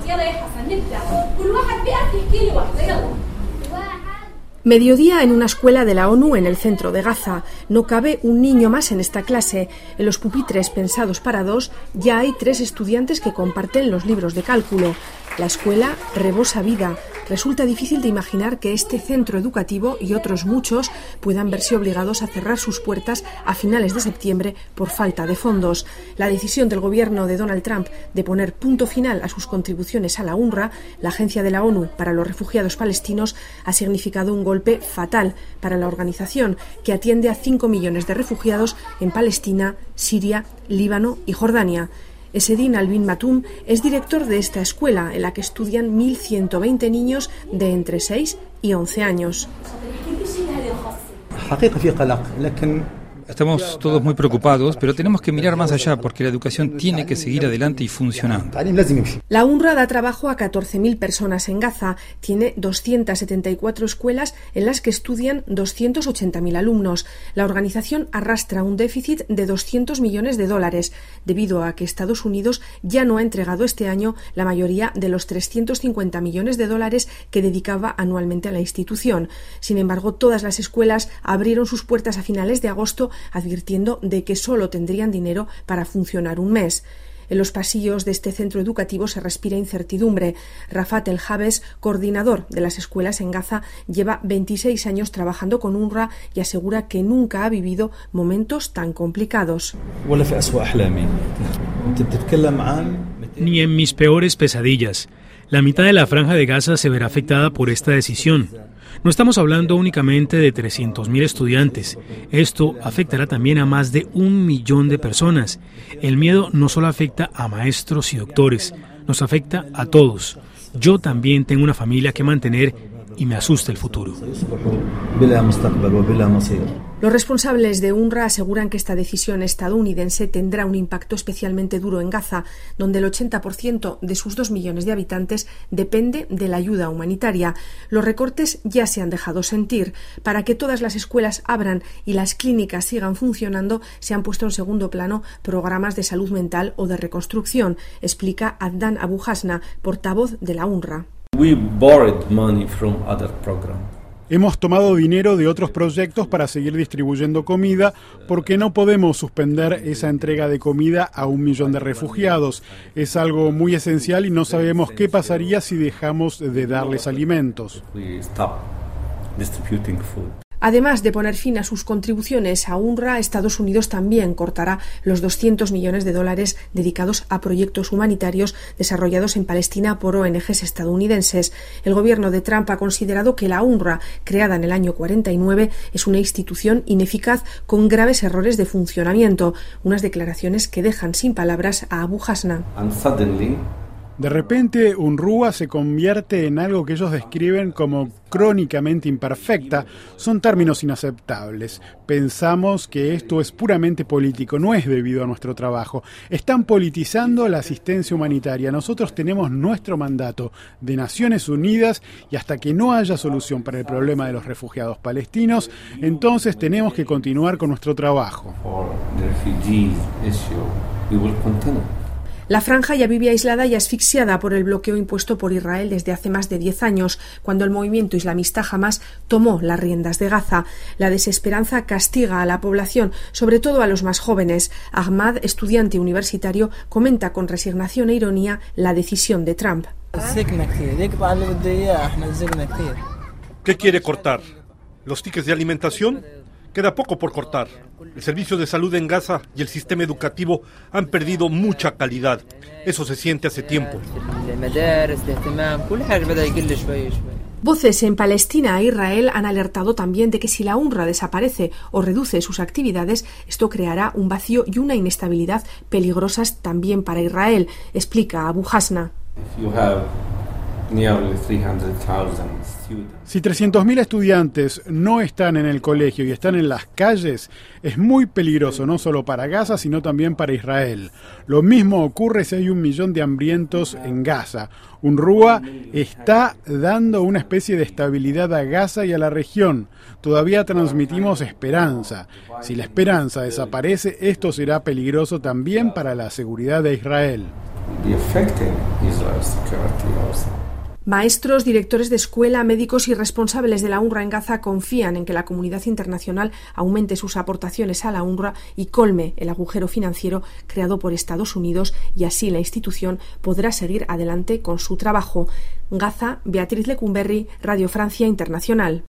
Mediodía en una escuela de la ONU en el centro de Gaza. No cabe un niño más en esta clase. En los pupitres pensados para dos ya hay 3 estudiantes que comparten los libros de cálculo. La escuela rebosa vida. Resulta difícil de imaginar que este centro educativo y otros muchos puedan verse obligados a cerrar sus puertas a finales de septiembre por falta de fondos. La decisión del gobierno de Donald Trump de poner punto final a sus contribuciones a la UNRWA, la agencia de la ONU para los refugiados palestinos, ha significado un golpe fatal para la organización, que atiende a 5 millones de refugiados en Palestina, Siria, Líbano y Jordania. Esedin Albin Matum es director de esta escuela, en la que estudian 1.120 niños de entre 6 y 11 años. Estamos todos muy preocupados, pero tenemos que mirar más allá porque la educación tiene que seguir adelante y funcionando. La UNRWA da trabajo a 14.000 personas en Gaza. Tiene 274 escuelas en las que estudian 280.000 alumnos. La organización arrastra un déficit de $200 millones debido a que Estados Unidos ya no ha entregado este año la mayoría de los $350 millones que dedicaba anualmente a la institución. Sin embargo, todas las escuelas abrieron sus puertas a finales de agosto, advirtiendo de que solo tendrían dinero para funcionar un mes. En los pasillos de este centro educativo se respira incertidumbre. Rafat El Habes, coordinador de las escuelas en Gaza, lleva 26 años trabajando con UNRWA y asegura que nunca ha vivido momentos tan complicados. Ni en mis peores pesadillas. La mitad de la franja de Gaza se verá afectada por esta decisión. No estamos hablando únicamente de 300.000 estudiantes. Esto afectará también a más de 1 millón de personas. El miedo no solo afecta a maestros y doctores, nos afecta a todos. Yo también tengo una familia que mantener y me asusta el futuro. Los responsables de UNRWA aseguran que esta decisión estadounidense tendrá un impacto especialmente duro en Gaza, donde el 80% de sus 2 millones de habitantes depende de la ayuda humanitaria. Los recortes ya se han dejado sentir. Para que todas las escuelas abran y las clínicas sigan funcionando, se han puesto en segundo plano programas de salud mental o de reconstrucción, explica Adnan Abu Hasna, portavoz de la UNRWA. Hemos tomado dinero de otros proyectos para seguir distribuyendo comida porque no podemos suspender esa entrega de comida a 1 millón de refugiados. Es algo muy esencial y no sabemos qué pasaría si dejamos de darles alimentos. Además de poner fin a sus contribuciones a UNRWA, Estados Unidos también cortará los $200 millones dedicados a proyectos humanitarios desarrollados en Palestina por ONGs estadounidenses. El gobierno de Trump ha considerado que la UNRWA, creada en el año 49, es una institución ineficaz con graves errores de funcionamiento. Unas declaraciones que dejan sin palabras a Abu Hasna. De repente, UNRWA se convierte en algo que ellos describen como crónicamente imperfecta. Son términos inaceptables. Pensamos que esto es puramente político, no es debido a nuestro trabajo. Están politizando la asistencia humanitaria. Nosotros tenemos nuestro mandato de Naciones Unidas y hasta que no haya solución para el problema de los refugiados palestinos, entonces tenemos que continuar con nuestro trabajo. La franja ya vive aislada y asfixiada por el bloqueo impuesto por Israel desde hace más de 10 años, cuando el movimiento islamista Hamás tomó las riendas de Gaza. La desesperanza castiga a la población, sobre todo a los más jóvenes. Ahmad, estudiante universitario, comenta con resignación e ironía la decisión de Trump. ¿Qué quiere cortar? ¿Los tickets de alimentación? Queda poco por cortar. El servicio de salud en Gaza y el sistema educativo han perdido mucha calidad. Eso se siente hace tiempo. Voces en Palestina e Israel han alertado también de que si la UNRWA desaparece o reduce sus actividades, esto creará un vacío y una inestabilidad peligrosas también para Israel, explica Abu Hasna. Si 300.000 estudiantes no están en el colegio y están en las calles, es muy peligroso no solo para Gaza, sino también para Israel. Lo mismo ocurre si hay 1 millón de hambrientos en Gaza. UNRWA está dando una especie de estabilidad a Gaza y a la región. Todavía transmitimos esperanza. Si la esperanza desaparece, esto será peligroso también para la seguridad de Israel. Maestros, directores de escuela, médicos y responsables de la UNRWA en Gaza confían en que la comunidad internacional aumente sus aportaciones a la UNRWA y colme el agujero financiero creado por Estados Unidos, y así la institución podrá seguir adelante con su trabajo. Gaza, Beatriz Lecumberri, Radio Francia Internacional.